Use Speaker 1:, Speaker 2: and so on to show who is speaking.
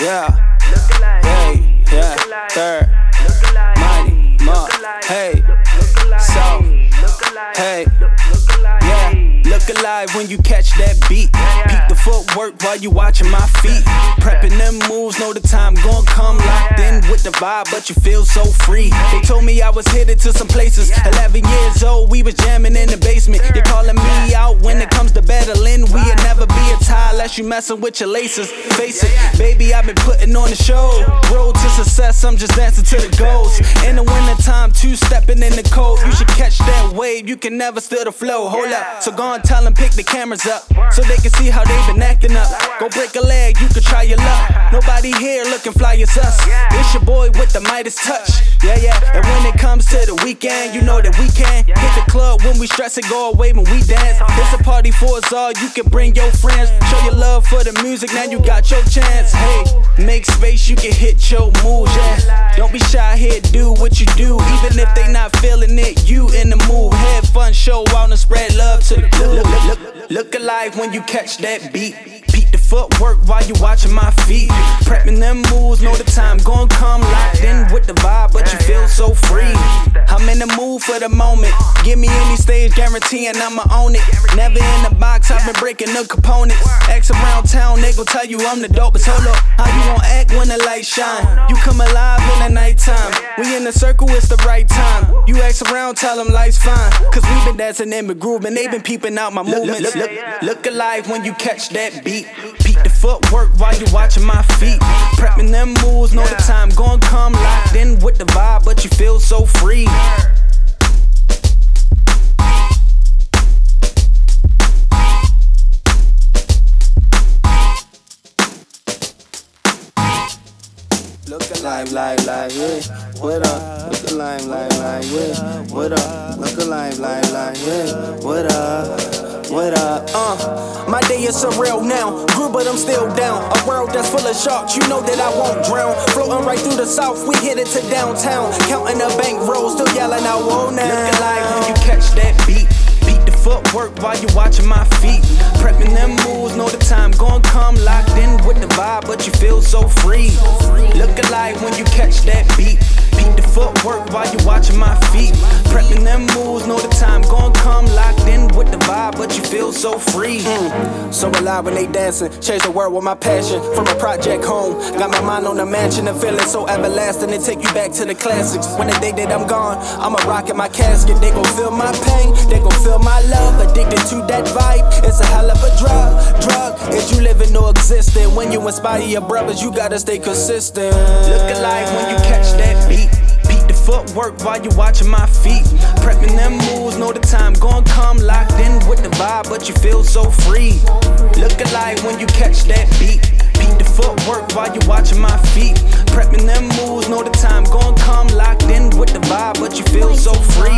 Speaker 1: Yeah, hey, yeah, third, mighty, muck, hey, so, hey, yeah. Look alive when you catch that beat. Peep the footwork while you watching my feet. Prepping them moves, know the time gon' come. Locked in with the vibe, but you feel so free. They told me I was headed to some places. 11 years old, we was jamming in the basement. You're calling me out when it comes to battling. We'll never be a tie unless you messing with your laces. Face it, baby, I've been putting on the show. Road to success, I'm just dancing to the goals. In the winter time, two-stepping in the cold. You should catch that wave, you can never steal the flow. Hold up, so go and tell them pick the cameras up so they can see how they been acting up. Go break a leg, you can try your luck. Nobody here looking fly as us. It's your boy with the Midas touch. Yeah, yeah. And when it comes to the weekend, you know that we can hit the club when we stress and go away when we dance. It's a party for us all, you can bring your friends. Show your love for the music, now you got your chance. Hey, make space, you can hit your moves, yeah. Don't be shy here, do what you do. Even if they not feeling it, you in the mood. Have fun, show out and spread love to the crew. Look alive when you catch that beat. Peep the footwork while you watching my feet. Prepping them moves, know the time gon' come. Locked in with the vibe, but you feel so free. I'm in the mood for the moment. Give me any stage, guaranteeing I'ma own it. Never in the box, I've been breaking the components. X around town, they gon' tell you I'm the dopest. Hold up, how you gon' act when the lights shine? You come alive in the nighttime. We in the circle, it's the right time. You X around, tell them life's fine. Cause we been dancing in the groove, and they been peeping out my movements. Look alive when you catch that beat. Peep the footwork while you watching my feet. Prepping them moves, know the time gon' come. Locked in with the vibe, but you feel so free. Look alive, yeah. What up? Look alive, yeah. What up? Look alive, yeah. What up? What up? My day is surreal now. Grew, but I'm still down. A world that's full of sharks, you know that I won't drown. Floating right through the south, we headed to downtown. Counting the bank rolls, still yelling out, whoa now. Look alive when you catch that beat. Beat the footwork while you watching my feet. Prepping them moves, know the time gon' come. Locked in with the vibe, but you feel so free. Look alive when you catch that beat. Beat the footwork while you watching my feet. Prepping them moves, know the time gon' come. Locked in with the vibe, but you feel so free. So alive when they dancing, change the world with my passion. From a project home, got my mind on the mansion. And feeling so everlasting, and take you back to the classics. When the day that I'm gone, I'ma rock in my casket. They gon' feel my pain, they gon' feel my love. Addicted to that vibe, it's a hell of a drug. Is you living or existing? When you inspire your brothers, you gotta stay consistent. Look alive when you catch that beat. Peep the footwork while you watching my feet. Prepping them moves, know the time gon' come. Locked in with the vibe, but you feel so free. Look alive when you catch that beat. Peep the footwork while you watching my feet. Prepping them moves, know the time gon' come. Locked in with the vibe, but you feel so free.